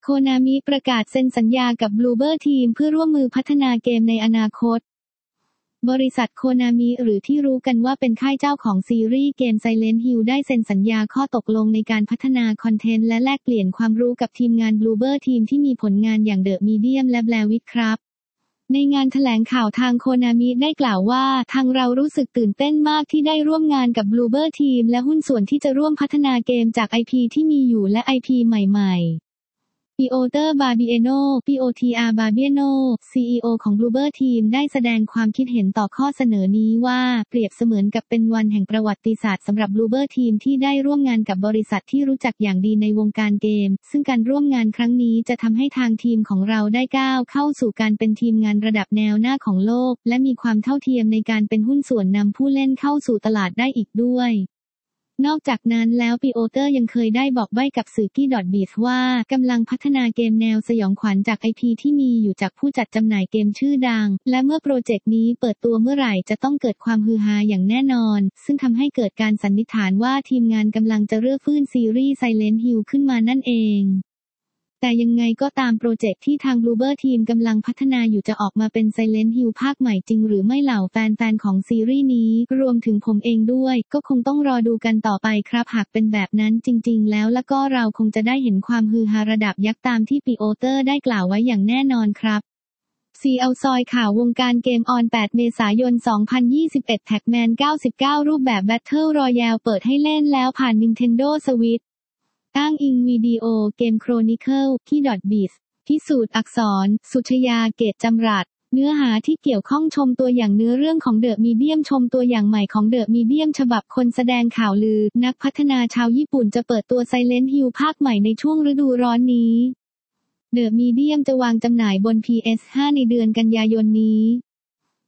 โคนามิประกาศเซ็นสัญญากับ Bloober Team เพื่อร่วมมือพัฒนาเกมในอนาคตบริษัทโคนามิหรือที่รู้กันว่าเป็นค่ายเจ้าของซีรีส์เกม Silent Hill ได้เซ็นสัญญาข้อตกลงในการพัฒนาคอนเทนต์และแลกเปลี่ยนความรู้กับทีมงาน Bloober Team ที่มีผลงานอย่าง The Medium และ Blair Witch ครับในงานแถลงข่าวทางโคนามิได้กล่าวว่าทางเรารู้สึกตื่นเต้นมากที่ได้ร่วมงานกับ Bloober Team และหุ้นส่วนที่จะร่วมพัฒนาเกมจาก IP ที่มีอยู่และ IP ใหม่ๆPiotr Barbieno Piotr Barbieno CEO ของ Bloober Team ได้แสดงความคิดเห็นต่อข้อเสนอนี้ว่าเปรียบเสมือนกับเป็นวันแห่งประวัติศาสตร์สำหรับ Bloober Team ที่ได้ร่วมงานกับบริษัทที่รู้จักอย่างดีในวงการเกมซึ่งการร่วมงานครั้งนี้จะทำให้ทางทีมของเราได้ก้าวเข้าสู่การเป็นทีมงานระดับแนวหน้าของโลกและมีความเท่าเทียมในการเป็นหุ้นส่วนนำผู้เล่นเข้าสู่ตลาดได้อีกด้วยนอกจากนั้นแล้วปีโอเตอร์ยังเคยได้บอกใบ้กับสื่อกี้.biz ว่ากำลังพัฒนาเกมแนวสยองขวัญจาก IP ที่มีอยู่จากผู้จัดจำหน่ายเกมชื่อดังและเมื่อโปรเจกต์นี้เปิดตัวเมื่อไหร่จะต้องเกิดความฮือฮาอย่างแน่นอนซึ่งทำให้เกิดการสันนิษฐานว่าทีมงานกำลังจะรื้อฟื้นซีรีส์ Silent Hill ขึ้นมานั่นเองแต่ยังไงก็ตามโปรเจกต์ที่ทาง Bloober Team กำลังพัฒนาอยู่จะออกมาเป็น Silent Hill ภาคใหม่จริงหรือไม่เหล่าแฟนๆของซีรีส์นี้รวมถึงผมเองด้วยก็คงต้องรอดูกันต่อไปครับหากเป็นแบบนั้นจริงๆแล้วก็เราคงจะได้เห็นความฮือฮาระดับยักษ์ตามที่ปีโอเตอร์ได้กล่าวไว้อย่างแน่นอนครับCL ซอยข่าววงการเกมออน 8 เมษายน 2021 Pac-Man 99 รูปแบบ Battle Royale เปิดให้เล่นแล้วผ่าน Nintendo Switchอ้างอิงวิดีโอเกมโครนิเคิลที่.biz พิสูจน์อักษรสุชยาเกตจำรัดเนื้อหาที่เกี่ยวข้องชมตัวอย่างเนื้อเรื่องของเดอะมีเดียมชมตัวอย่างใหม่ของเดอะมีเดียมฉบับคนแสดงข่าวลือนักพัฒนาชาวญี่ปุ่นจะเปิดตัว Silent Hill ภาคใหม่ในช่วงฤดูร้อนนี้เดอะมีเดียมจะวางจำหน่ายบน PS5 ในเดือนกันยายนนี้